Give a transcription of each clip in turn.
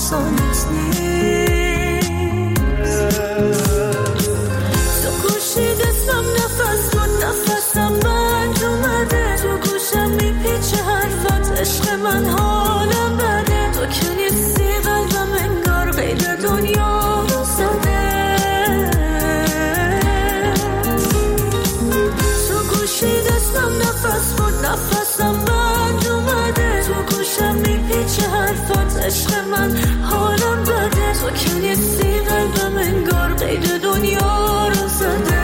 آسانت نیست. تو گوشی دستم نفس بود، نفسم بند اومده، تو گوشم میپیچه حرفات، عشق من حالم بده، تو که نیستی قلبم انگار غیر دنیا رو زده. تو گوشی دستم نفس بود، نفسم بند اومده، تو گوشم میپیچه حرفات، عشق من حالم بده، تو که نیستی قلبم انگار غیر دنیا رو زده.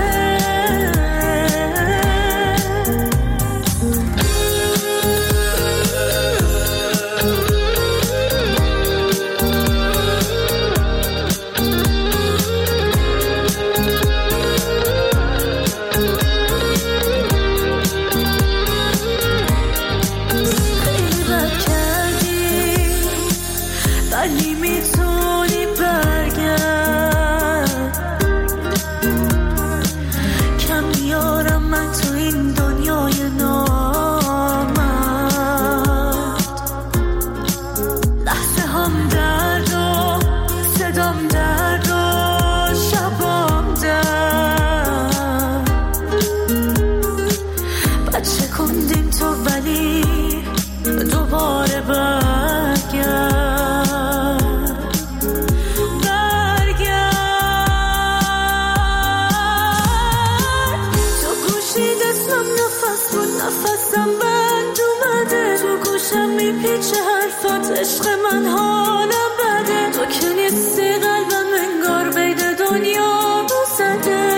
عشق من حالم بده، تو که نیستی قلبم انگار قید دنیا رو زده.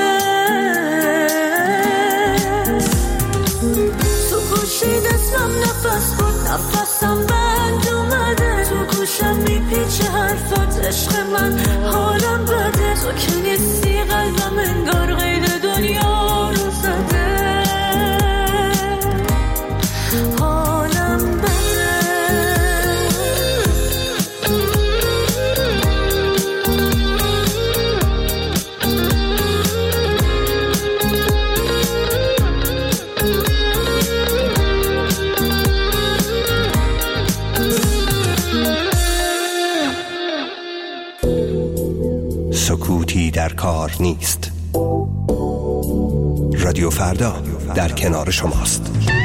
تو گوشی دستم نفس بود، نفسم بند اومده، تو گوشم میپیچه حرفات، عشق من حالم بده، تو که نیستی قلبم انگار قید دنیا رو زده. سکوتی در کار نیست. رادیو فردا در کنار شماست.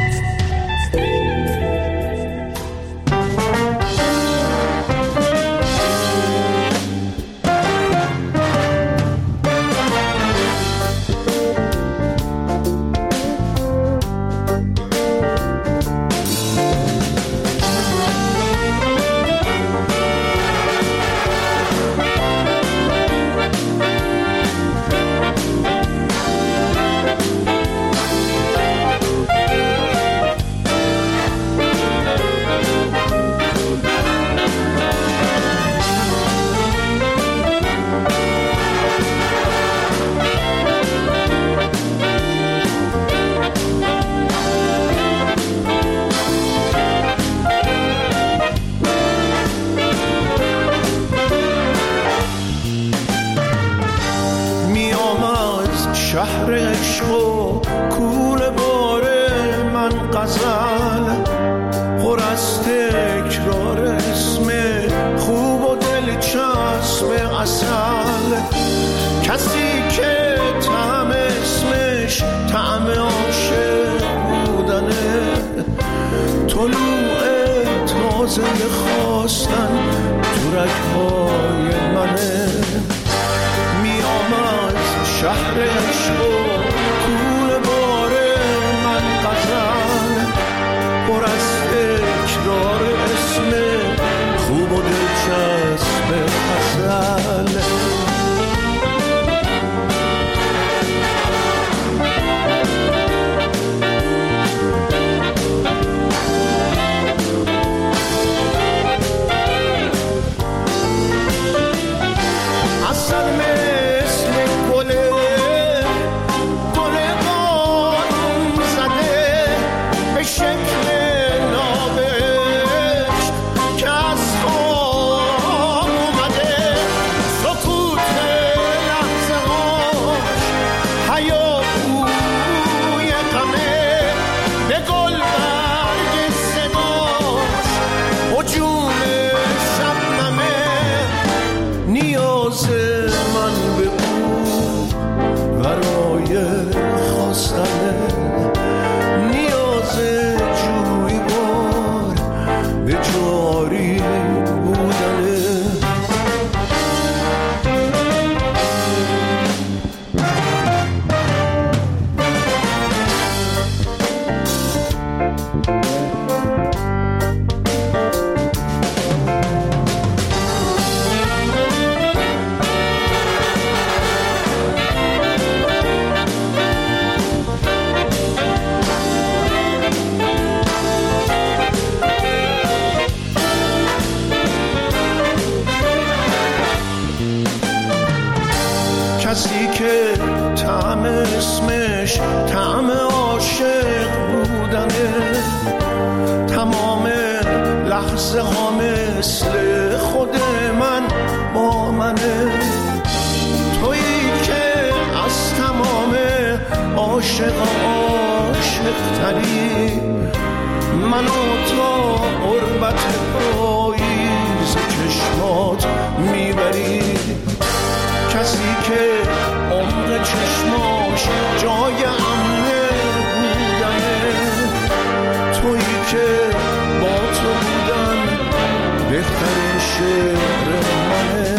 شهر عشق و کوره باره من غزل پر از تکرار اسم خوب و دلچسب عسل. کسی که طعم اسمش طعم عاشق بودنه، طلوع تازه خواستن تو رگ‌های منه. میام از شهر عشق و کوره باره من غزل پر از تکرار اسم خوب و دلچسب عسل. لحظه ها مثل خود من با منه، تویی که از تمام عاشق تری منو تا غربت پاییز چشمات میبری، کسی که عمق چشماش جای امنه بودنه، تویی که با تو بودن بهترین شعر منه.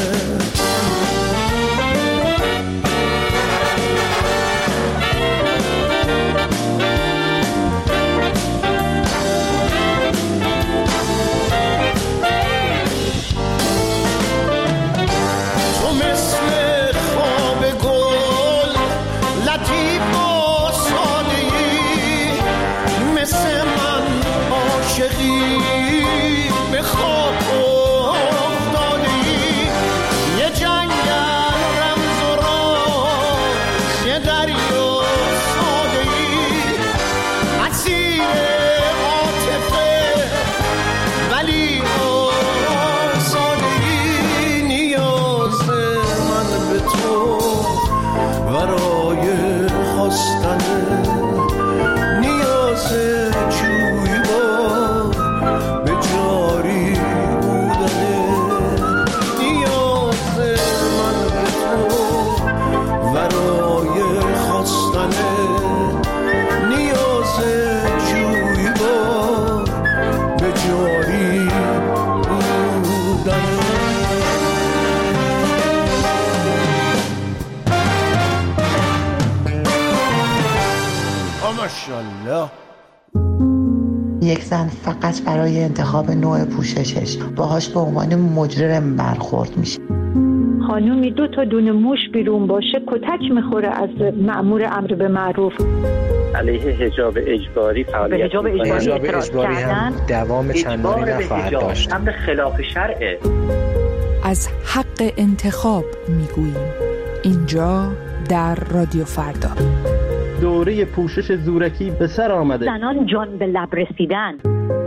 ماشاءالله. یک زن فقط برای انتخاب نوع پوششش باهاش به عنوان مجرم برخورد میشه. خانومی 2 تا دونه موش بیرون باشه کتک میخوره از مأمور امر به معروف. علیه حجاب اجباری فعالیت حجاب اجباری هم دوام چندانی نخواهد داشت. امر خلاف شرعه. از حق انتخاب میگوییم اینجا در رادیو فردا. دوره پوشش زورکی به سر آمده. زنان جان به لب رسیدن.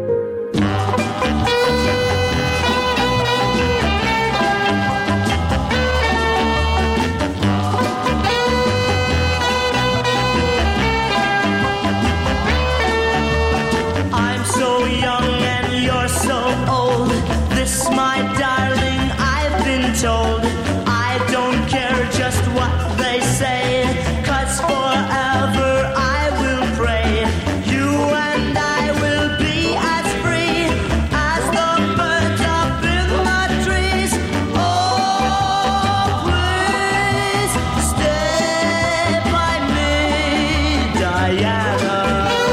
I'm so young and you're so old. This my darling, I've been told. I don't care just what they say. Forever I will pray, you and I will be as free as the birds up in the trees. Oh, please stay by me, Diana.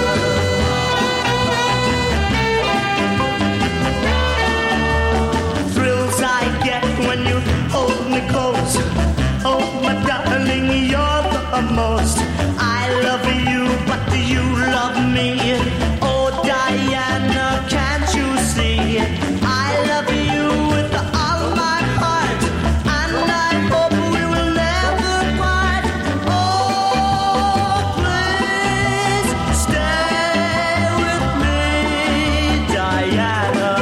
Thrills I get when you hold me close. Oh, my darling, you're the most. I love you, but do you love me? Oh, Diana, can't you see? I love you with all my heart, and I hope we will never part. Oh, please stay with me, Diana.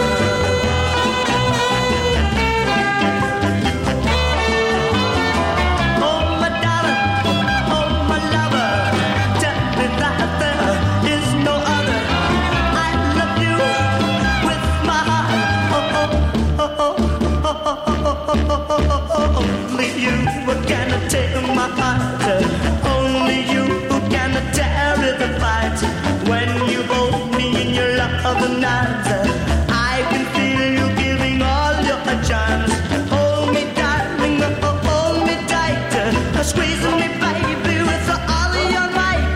Only you can take my heart. Only you can tear it apart. When you hold me in your loving arms, I can feel you giving all your charms. Hold me, darling, hold me tight. Squeeze me, baby, with all your might.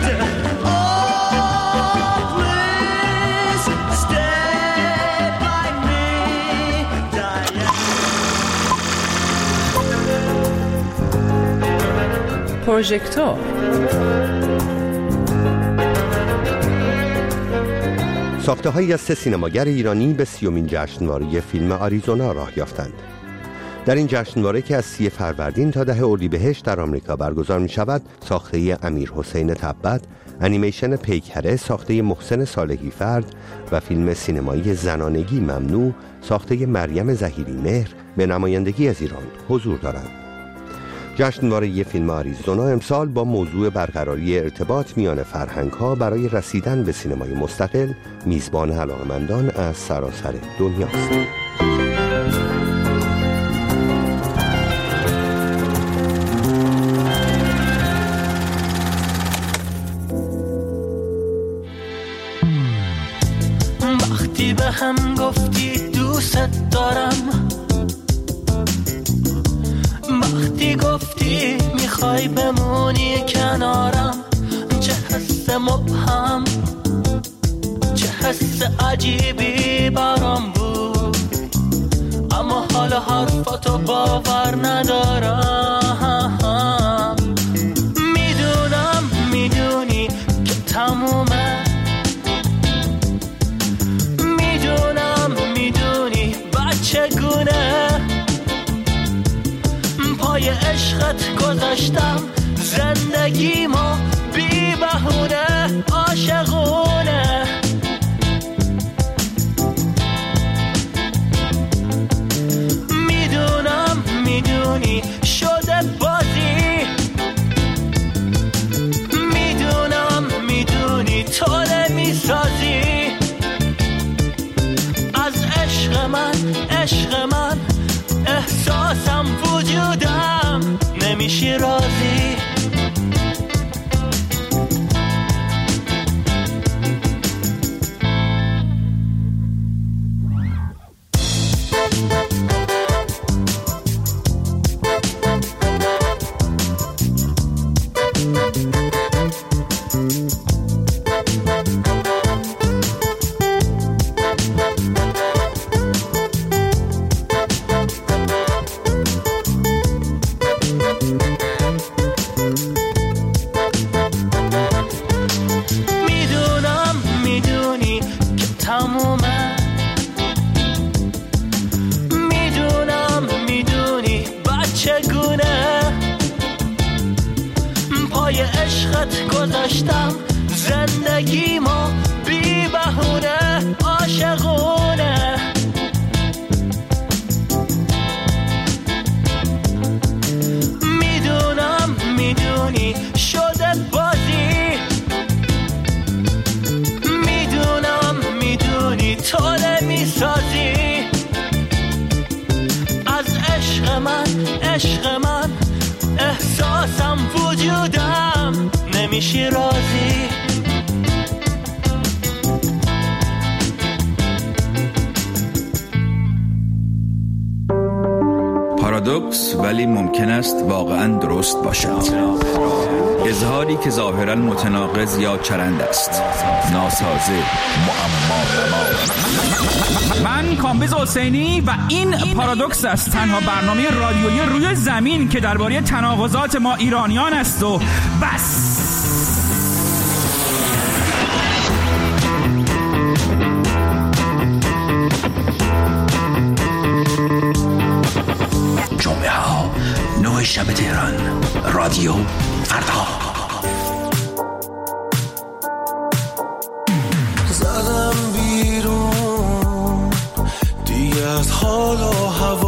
Oh, please stay by me, Diana. پروژکتور ساخته‌هایی از 3 سینماگر ایرانی به 30مین جشنواره فیلم آریزونا راه یافتند. در این جشنواره که از 30 فروردین تا 10 اردیبهشت در آمریکا برگزار می شود، ساخته امیرحسین تبت انیمیشن پیکره ساخته محسن صالحی فرد و فیلم سینمایی زنانگی ممنوع ساخته مریم ظهیری مهر به نمایندگی از ایران حضور دارند. جشنواره فیلم آریزونا امسال با موضوع برقراری ارتباط میان فرهنگ‌ها برای رسیدن به سینمای مستقل میزبان علاقه‌مندان از سراسر دنیاست. وقتی به هم گفتی دوست دارم، وقتی گفتی میخوای بمونی کنارم، چه حس مبهم، چه حس عجیبی برام بود، اما حالا حرفاتو باور ندارم. میدونی که تمومه، میدونی بچگونه پای عشقت گذاشتم زندگیمو بی بهونه عاشقونه. میدونی شده بازی، میدونی تو نمیسازی از عشق من احساسم وجودم نمیشی راضی. میدونی بچگونه پای عشقت گذاشتم زندگیمو بی بهونه عاشقونه. میدونی شده بازی، میدونی تو نمیسازی از عشق من احساسم وجودم نمیشی راضی. پارادوکس ولی ممکن است واقعا درست باشد. اظهاری که ظاهرا متناقض یا چرند است، ناسازه، معما. من کامبیز حسینی و این پارادوکس است، تنها برنامه رادیویی روی زمین که درباره تناقضات ما ایرانیان است و بس. جمعه ها 9 شب تهران، رادیو فردا. زدم بیرون دیگه از حال و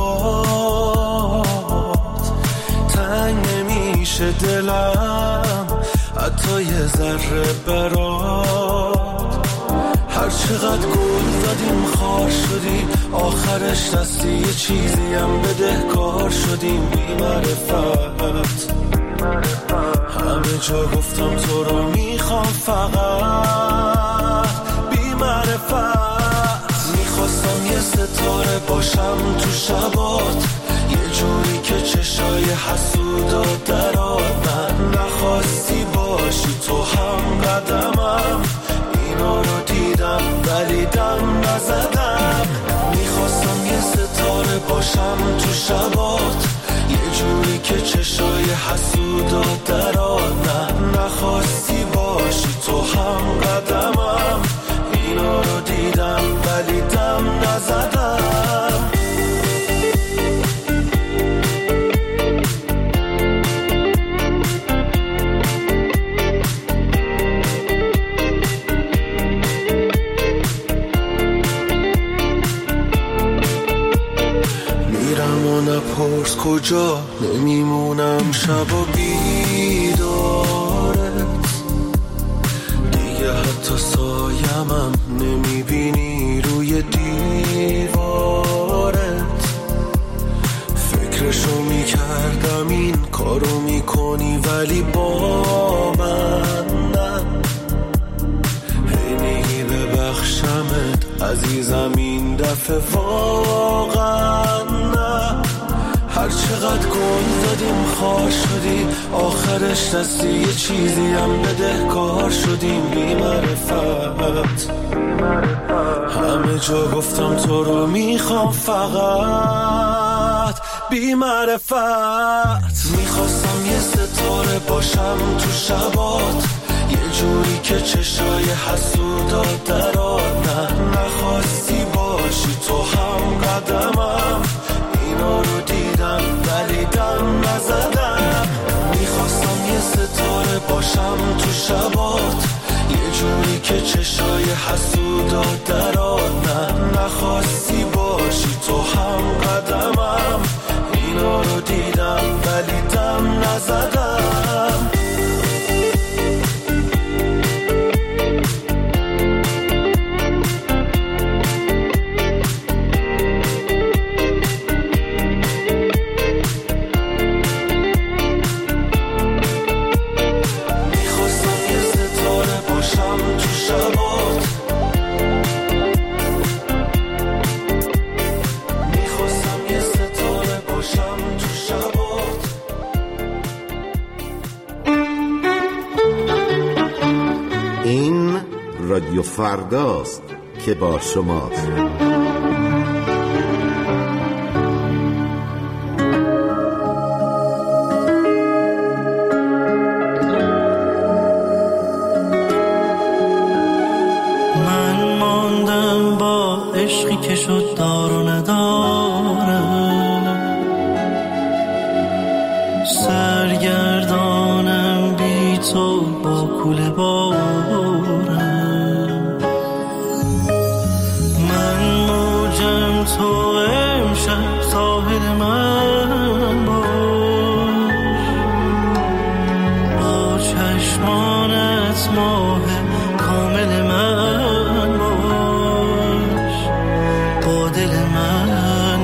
هوات، تنگ نمیشه دلم حتی یه ذره برات. هر چقدر گل زدیم خار شدیم، آخرش دستی یه چیزی هم بدهکار شدیم. بی معرفت همه جا گفتم تو رو میخوام، فقط بی معرفت میخواستم یه ستاره باشم تو شبات، یه جوری که چشای حسودا درات. من نخواستی باشی تو هم قدمم، اینا رو دیدم ولی دم نزدم. میخواستم یه ستاره باشم تو شبات، یه جوری که چشای حسودا درات. نخواستی باشی تو هم قدمم، اینا رو دیدم ولی دم نزدم. بپرس کجا نمیمونم شب و بیدارت، دیگه حتی سایمم نمیبینی روی دیوارت. فکرشو میکردم این کارو میکنی ولی با من نه، هی میگی ببخشمت عزیزم این دفعه واقعا نه. هر چقدر گل دادیم خوار شدی، آخرش دستی یه چیزی هم بدهکار شدیم. بی معرفت همه جا گفتم تو رو میخوام، فقط بی معرفت. میخواستم یه ستاره باشم تو شبات، یه جوری که چشای حسودات درات. نه نخواستی باشی تو هم قدمم، اینا رو دیدم ولی دم نزدم. میخواستم یه ستاره باشم تو شبات، یه جوری که چشای حسودات درات. نه نخواستی باشی تو هم قدمم، اینا رو دیدم ولی دم نزدم. رادیو فرداست که با شماست. من ماندم با عشقی که شد دار و نداره، سرگردانم بی تو با کوله بارم. تو امشب ساحل من باش، با چشمانت ماه کامل من باش، با دل من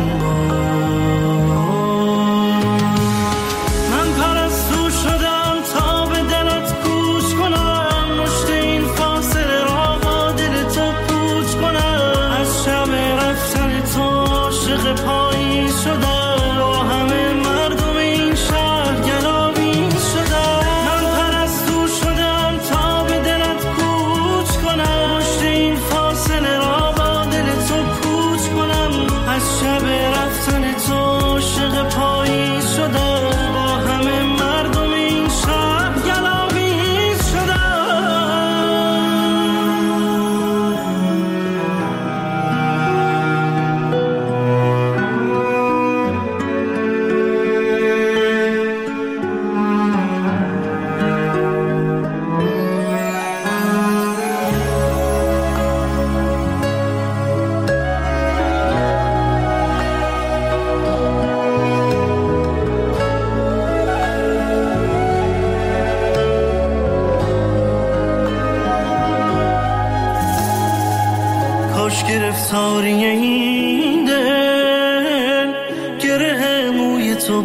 باش. من پرستو شدم تا به دلت گوش کنم، مشت این فاصله را با دل تو پوچ کنم. از شب رفتن تو عاشق پایی شدم، با همه مردم این شهر گلاویز شدم. من پرستو شدم تا به دلت کوچ کنم، مشت این فاصله را با دل تو پوچ کنم. از شب رفتن تو عاشق پایی شدم، با همه مردم این شهر گلاویز شدم. کاش گرفتاری این دل گره موی تو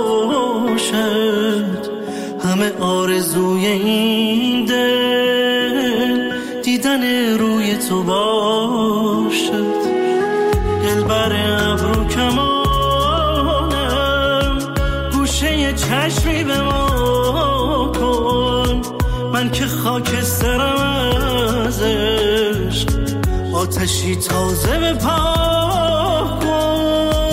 باشد، همه آرزوی این دل دیدن روی تو باشد. دلبر ابرو کمانم، گوشه چشمی به ما کن. من که خاکسترم از عشق، آتشی تازه به پا کن.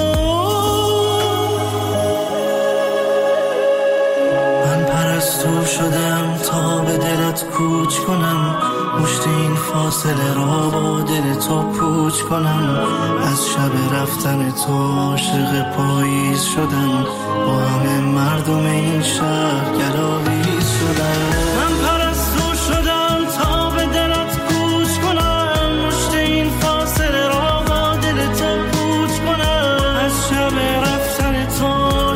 من پرستو شدم تا به دلت کوچ کنم، مشت این فاصله را با دل تو پوچ کنم. از شب رفتن تو عاشق پاییز شدم، با همه مردم این شهر گلاویز شدم. من پرستو شدم تا به دلت کوچ کنم، مشت این فاصله را با دل تو پوچ کنم. از شب رفتن تو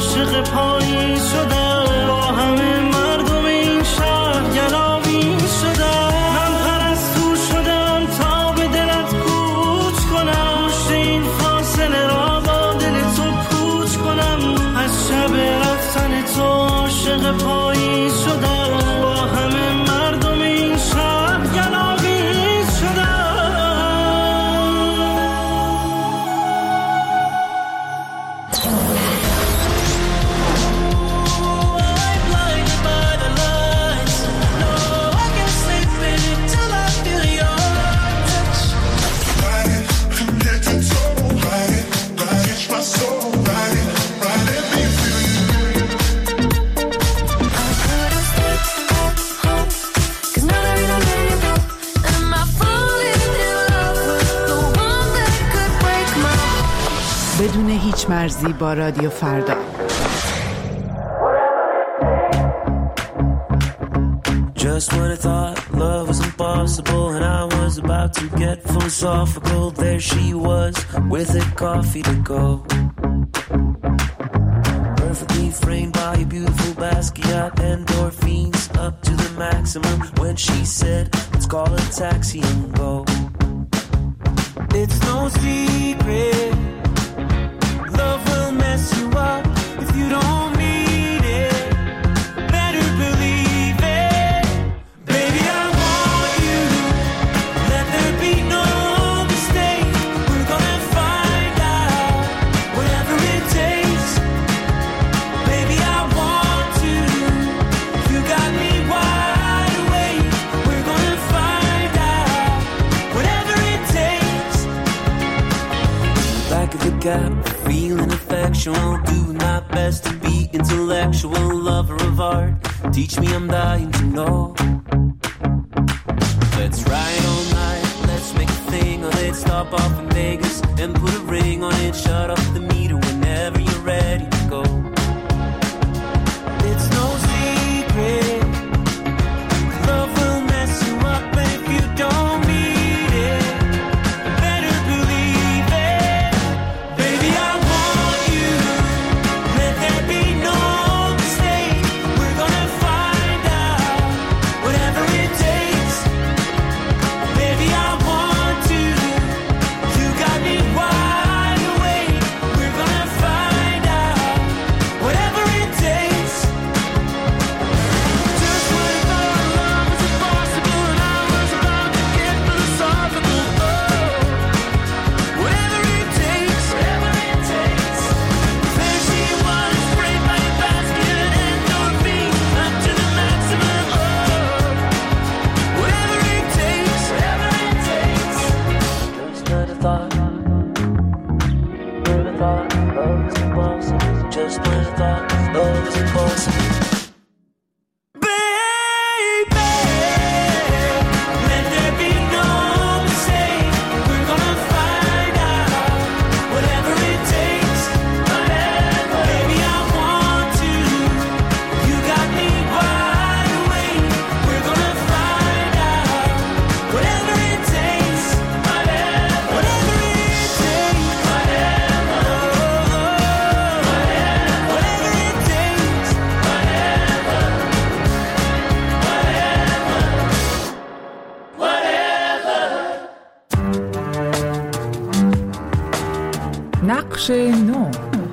پیچ‌مرزی با رادیو فردا. Just when I thought love was impossible and I was about to get philosophical, there she was with a coffee to go. Perfectly framed by a beautiful Basquiat, endorphins up to the maximum when she said, let's call a taxi and go. It's no secret, love will mess you up if you don't need it. Better believe it. Baby, I want you. Let there be no mistake. We're gonna find out whatever it takes. Baby, I want to. You got me wide awake. We're gonna find out whatever it takes. Back of the gap, feeling affectional, doing my best to be intellectual, lover of art. Teach me, I'm dying to know. Let's ride all night, let's make a thing of it. Stop off in Vegas and put a ring on it. Shut off the meter whenever you're ready to go. It's no secret, love will mess you up, and if you don't need it, better believe it. Baby, I want you. Let there be no mistake. We're gonna find out whatever it takes. Baby, I want to. You got me wide awake. We're gonna find out whatever it takes. Just when I thought love was impossible and I was about to get philosophical, whatever it takes, whatever it takes. There she was, framed by a basket and endorphins up to the maximum. Whatever it takes, whatever it takes. Just when I thought love was impossible. Just when I thought love was impossible. Baby, let there be no mistake. We're gonna find out whatever it takes. Baby, I want to. You got me wide awake. We're gonna find out whatever it takes. Whatever it takes. Whatever it takes. نقش نو.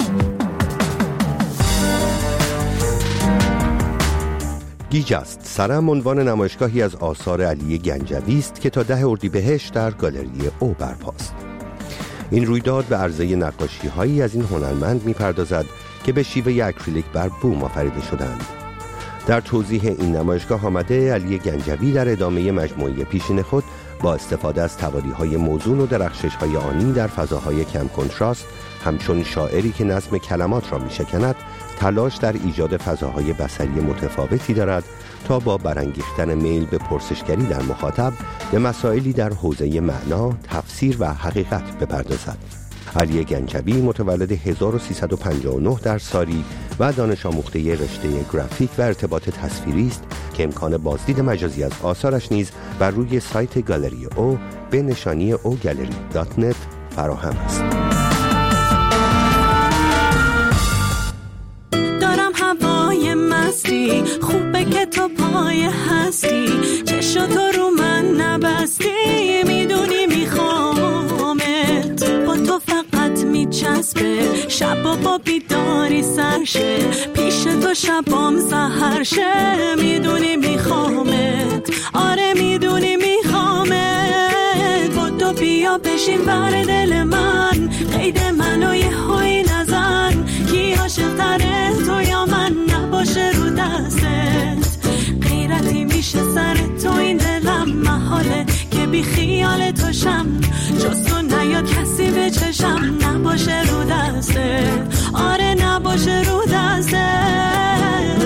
گیج است سرم عنوان نمایشگاهی از آثار علی گنجوی است که تا 10 اردیبهشت در گالری او برپاست. این رویداد به عرضه نقاشی‌هایی از این هنرمند می‌پردازد که به شیوه اکریلیک بر بوم آفریده شدند. در توضیح این نمایشگاه آمده علی گنجوی در ادامه مجموعه پیشین خود با استفاده از توالیه‌های موزون و درخشش‌های آنی در فضاهای کم کنتراست، همچون شاعری که نظم کلمات را می‌شکند، تلاش در ایجاد فضاهای بصری متفاوتی دارد تا با برانگیختن میل به پرسشگری در مخاطب به مسائلی در حوزه معنا، تفسیر و حقیقت بپردازد. علی گنجوی متولد 1359 در ساری و دانش آموخته رشته گرافیک و ارتباط تصویری است که امکان بازدید مجازی از آثارش نیز بر روی سایت گالری او به نشانی ogallery.net فراهم است. دارم هوای مستی، خوبه که تو پای هستی، چشاتو رو من نبستی، میدونی میخوامت، با تو فقط میچسبه، شبا با بیداری سرشه، پیش تو شبام سحر شه، میدونی میخوامت، آره میدونی میخوامت، با تو بیا بشین بر دل من، قید منو یه هایی نزن، کی عاشق تره تو یا من، نباشه رو دستت، غیرتی میشه سر تو این دلم، محاله که بی خیال تو شم، جز تو نیاد کسی به چشم، نباشه رو دستت، آره نباشه رو دستت.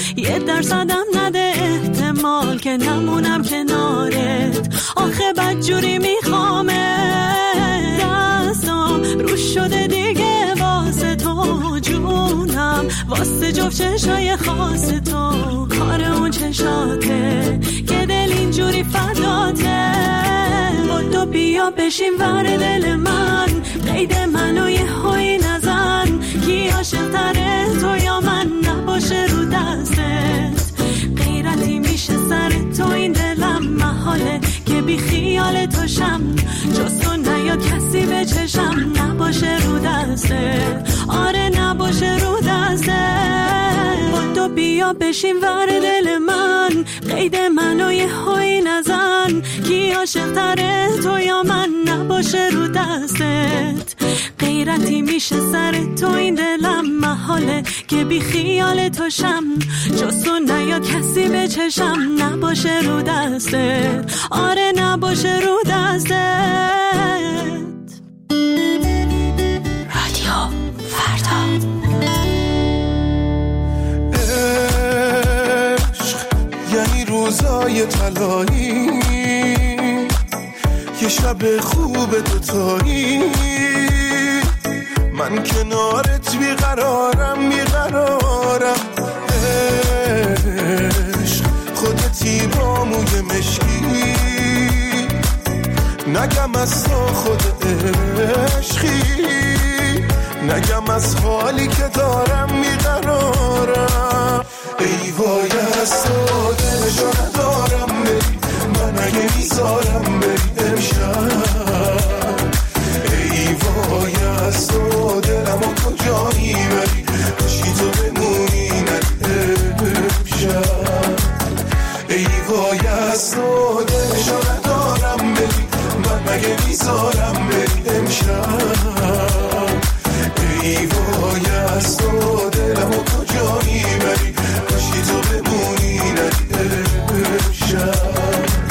یه درصدم نده احتمال که نمونم کنارت. آخه بدجوری میخوامه دستم رو شده دیگه واسه تو جونم، واسه جفت چشای خاص تو. کار اون چشاته که دل اینجوری فداته. تو بیا بشین ور دل من، قید منو یه هایی نزن. کی عاشق تره تو یا من، نباشه رو دستت. غیرتی میشه سر تو این دلم، محاله که بی خیال توشم. جز تو نیاد کسی به چشم، نباشه رو دستت. آره نباشه رو دستت. تو بیا بشین ور دل من، قید منو یه هایی نزن. کی عاشق تره تو یا من، نباشه رو دستت. غیرتی میشه سر تو این دلم، محاله که بی خیال توشم. جز تو نیاد کسی به چشم، نباشه رو دستت. آره نباشه رو دستت. رادیو فردا. عشق یعنی روزای طلایی، یه شب خوب دوتایی. من کنارت بیقرارم بیقرارم. عشق خودتی با موی مشکی، نگم از تو خود عشقی. نگم از حالی که دارم بیقرارم. ای وای از تو دلشو ندارم بری، من اگه میذارم بری امشب. ای وای از تو دلمو کجا میبری، باشی تو بمونی نری امشب. ای وای از تو دلشو ندارم بری، من اگه میذارم بری امشب. ای وای از تو دلمو کجا میبری، باشی تو بمونی نری امشب.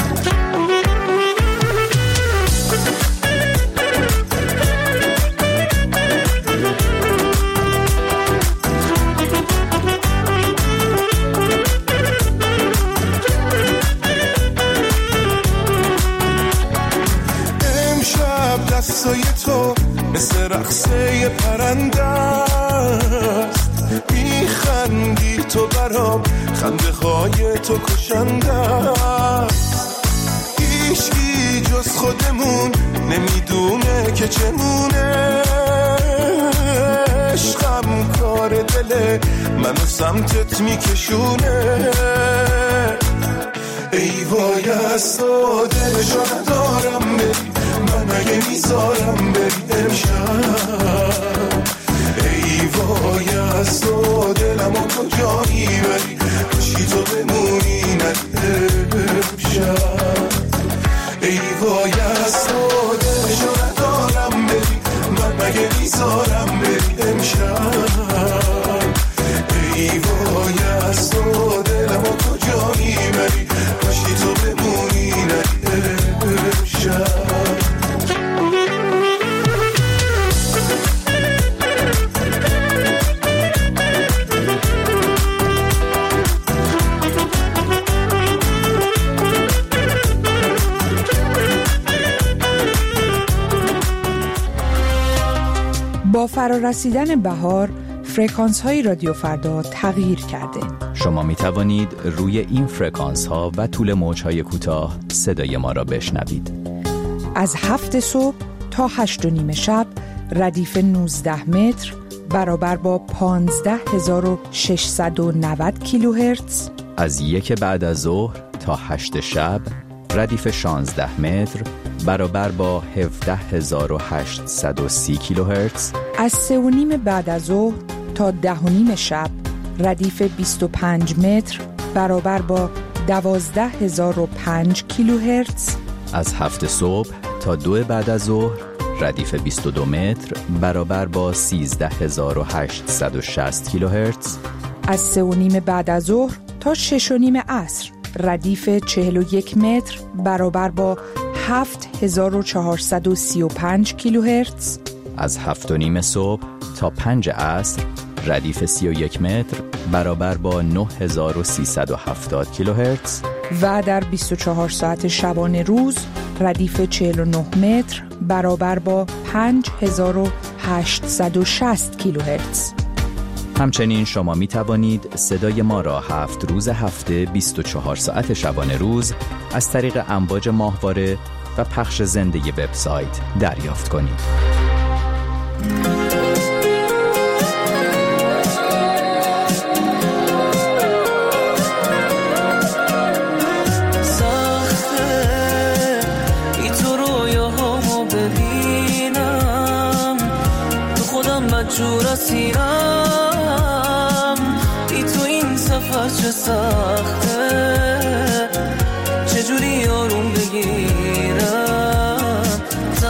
دستای تو مثل رقصه پرنده است، میخندی تو برام، خنده های تو کشنده است. هیچکی جز خودمون نمیدونه که چمونه. عشقم کار دله منو سمتت میکشونه. ای وای از تو دلشو ندارم بری، من اگه میذارم بری امشب. ای وای از تو دلمو کجا میبری، باشی تو بمونی نری امشب. ای وای از تو دلشو ندارم بری، من اگه میذارم بری امشب. ای وای از تو دلمو کجا میبری، باشی تو بمونی نری امشب. با فرارسیدن بهار، فرکانس های رادیو فردا تغییر کرده. شما می توانید روی این فرکانس ها و طول موج های کوتاه صدای ما را بشنوید. از 7 صبح تا 8:30 شب ردیف 19 متر برابر با 15690 کیلوهرتز. از 1 بعد از ظهر تا 8 شب ردیف 16 متر برابر با 17830 کیلوهرتز. از 3:30 بعد از ظهر تا 10:30 شب ردیف 25 متر برابر با 12005 کیلوهرتز. از 7 صبح تا 2 بعد از ظهر ردیف 22 متر برابر با 13860 کیلوهرتز. از 3:30 بعد از ظهر تا 6:30 عصر ردیف 41 متر برابر با 7435 کیلوهرتز. از 7:30 صبح تا 5 عصر ردیف 31 متر برابر با 9370 کیلوهرتز و در 24 ساعت شبانه روز ردیف 49 متر برابر با 5860 کیلوهرتز. همچنین شما می توانید صدای ما را 7 روز هفته 24 ساعت شبانه روز از طریق امواج ماهواره و پخش زنده وبسایت دریافت کنید. مجبور اسیرم بی تو این سفر چه سخته چجوری آروم بگیرم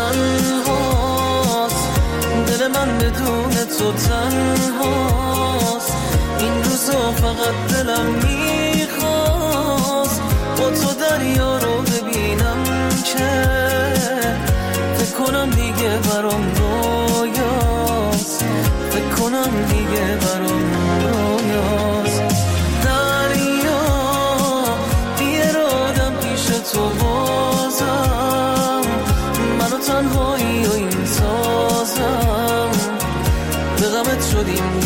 تنهاست دل من بدون تو تنهاست این روزا فقط دلم میخواست با تو دریا رو ببینم که فکر کنم دیگه برام رویاست فکر کنم دیگه برام رویاست دریا بیارادم پیش تو بازم منو تنهایی و این سازم به غمت شدیم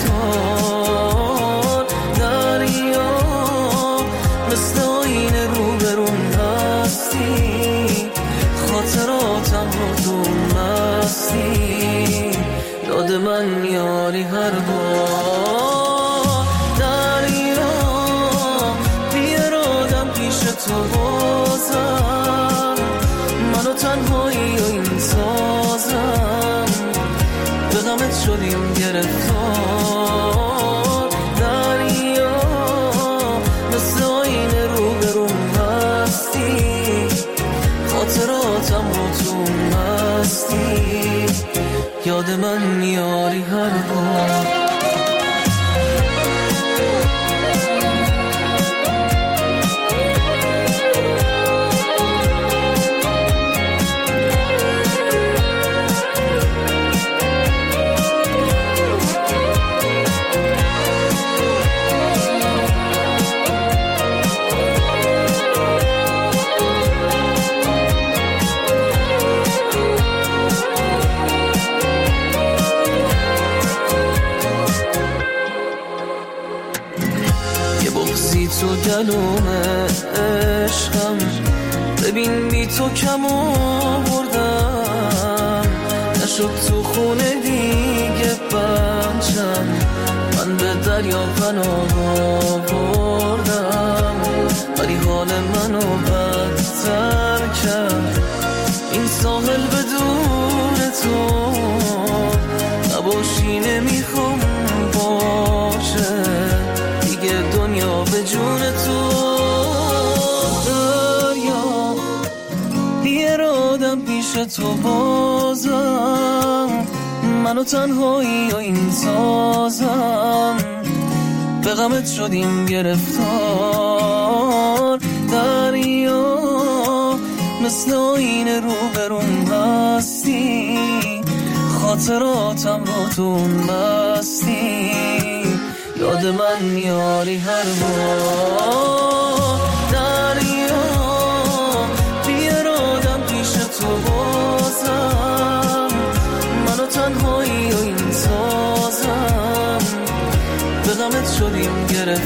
گرفتار دریا مثل آینه روبرون هستی خاطراتم رو تو مستی یاد من میاری هر بار دریا بیارادم پیش تو بازم منو تنهایی و این سازم به غمت شدیم گرفتار دریا مثل آینه روبرون هستی خاطراتم رو تو مستی یاد من میاری هر بار تو گلوم عشقم ببین بی تو کم آوردم نشد تو خونه دیگه بچم من به دریا پناه آوردم ولی حال منو بدتر کرد این ساحل بدون تو نباشی نمیخوام باشه دیگه دنیا به جون تو دریا بیارادم پیش تو بازم منو تنهایی و این سازم به غمت شدیم گرفتار دریا مثل آینه روبرون هستی خاطراتم رو تو مستی یاد من میاری هر بار دریا بیارادم پیش تو بازم منو تنهایی و این سازم به غمت شدیم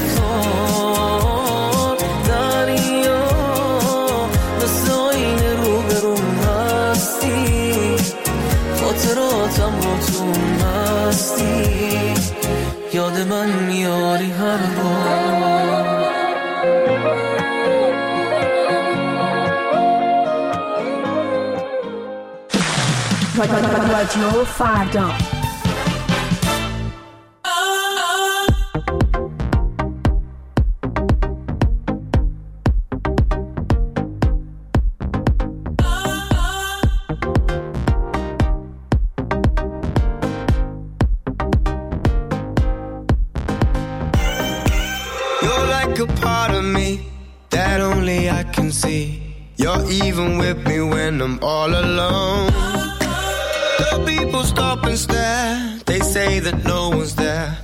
گرفتار دریا مثل آینه روبرون هستی خاطراتم رو تو مستی یاد من میاری هر بار رادیو فردا A part of me that only I can see. You're even with me when I'm all alone. The people stop and stare. They say that no one's there.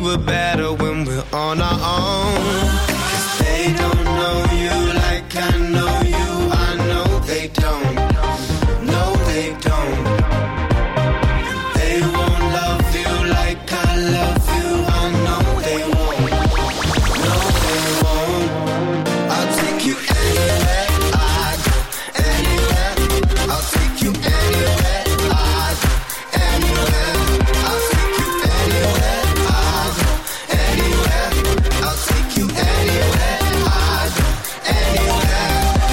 we're better when we're on our own. 'Cause they don't know you like I know you. I know they don't. No, they don't. And they won't love you like I love you. I know they won't. No, they won't. I'll take you anywhere I go. Anywhere. I'll take you anywhere I go. Anywhere. I'll take you anywhere I go. Anywhere. I'll take you anywhere I go. Anywhere.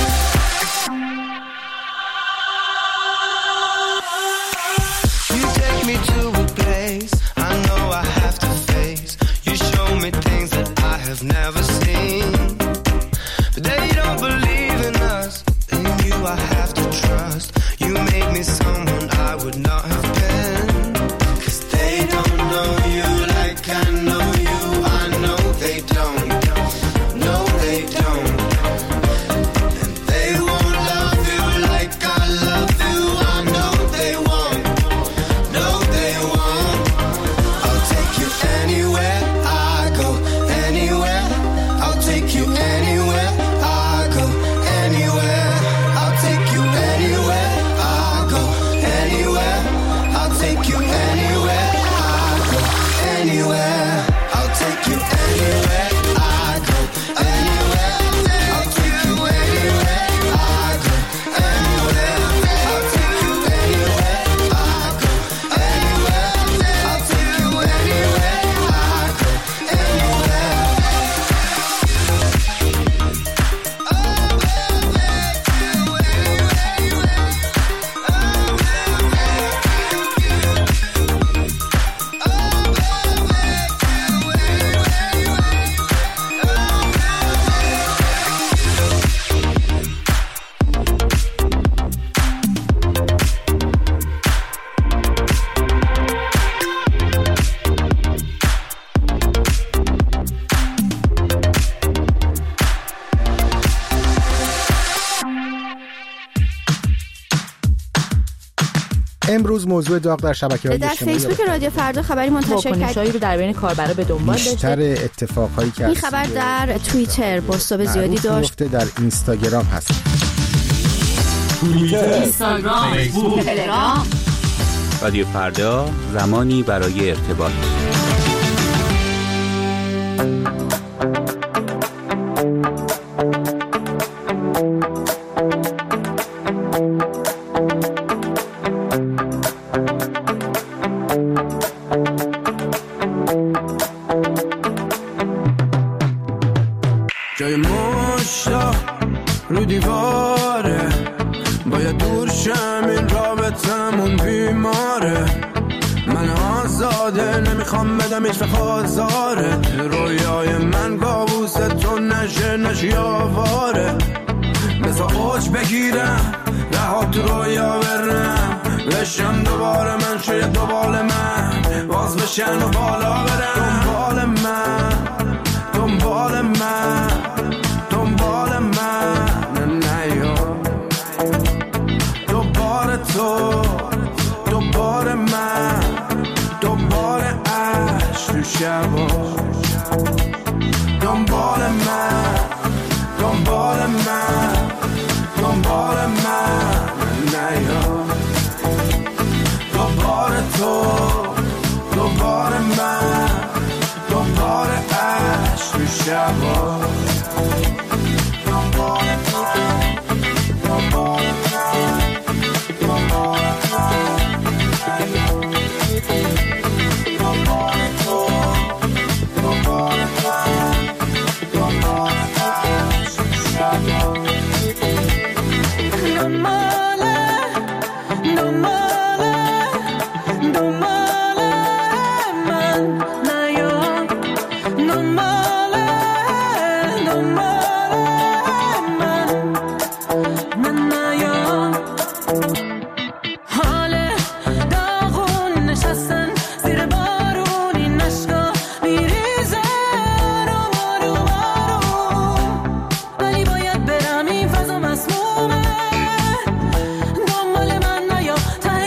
You take me to a place I know I have to face. You show me things that I have never seen. But they don't believe in us. In you I have to trust. You made me someone I would not have been. 'Cause they don't know you like I know you. I know they don't. No, they don't. And they won't love you like I love you. I know they won't. No, they won't. I'll take you anywhere I go. Anywhere. I'll take you anywhere I go. Anywhere. I'll take you anywhere I go. Anywhere. I'll take you anywhere I go. Anywhere. I'll take you anywhere I go. Anywhere. I'll take you anywhere I go. Anywhere. I'll take you anywhere I go. Anywhere. I'll take you anywhere I go. Anywhere. امروز موضوع داغ در شبکه‌های در اجتماعی فیسبوک رادیو فردا خبری منتشر واکنش‌هایی رو در بین کاربرا به دنبال بیشتر داشته. اتفاقهایی که این خبر در توییتر بازتاب زیادی داشت. در اینستاگرام هست. توییتر، اینستاگرام، فیسبوک، تلگرام. رادیو فردا، زمانی برای ارتباط. جای مشتا رو دیواره، باید دور شم این رابطمون بیماره. من آزاده نمیخوام بدم هیچ وقت آزارت. رویای من کابوس تو نشی آواره. بذار اوج بگیرم رها تو رویا برم، بشم دوباره من شاید دوباره من باز بشن و بالا برم. دنبال من دنبال من دنبال من نیا، دوباره تو دوباره من دوباره عشق تو شبا. دنبال من دنبال من دنبال من نیا، دوباره تو دوباره من دوباره عشق تو شبا. دنبال من دنبال من دنبال دنبال من نیا ته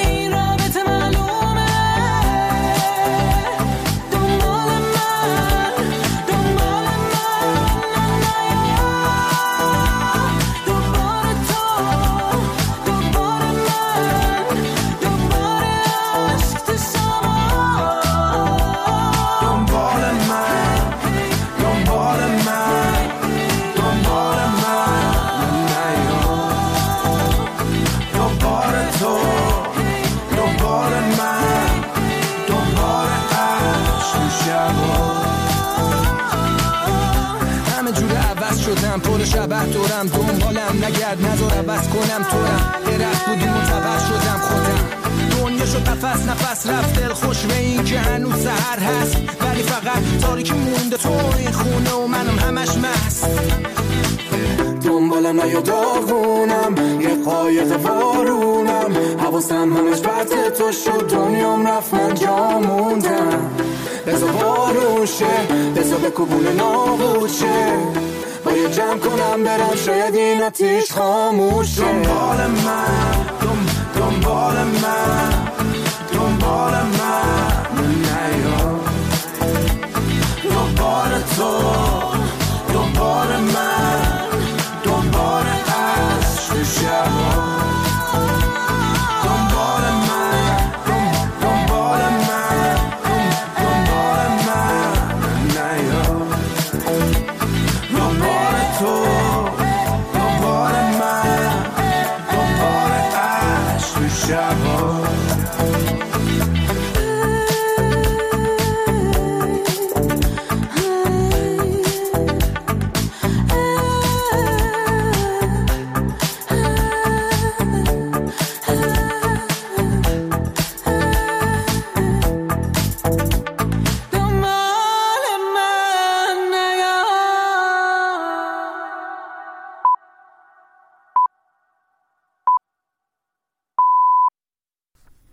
دورم پر شبه دورم دنبالم نگرد نذار عوض کنم تورم درخت بودیم و تبر شدم خودم دنیا شد قفس نفس رفت دل خوش به این که هنوز سحر هست ولی فقط تاریکی مونده تو این خونه و منم همش مست دنبالم نیا داغونم یه قایق وارونم حواسم همش بطه تو شد دنیام رفت من جا موندم بزا بارون شه بزا به کبول نابود شه باید جمع کنم برم شاید این آتیش خاموشه دنبال من دنبال من دنبال من نیا دنبال تو دنبال من دنبال عشق شبا دنبال من دنبال من دنبال من نیا دنبال تو دنبال من دنبال عشق شبا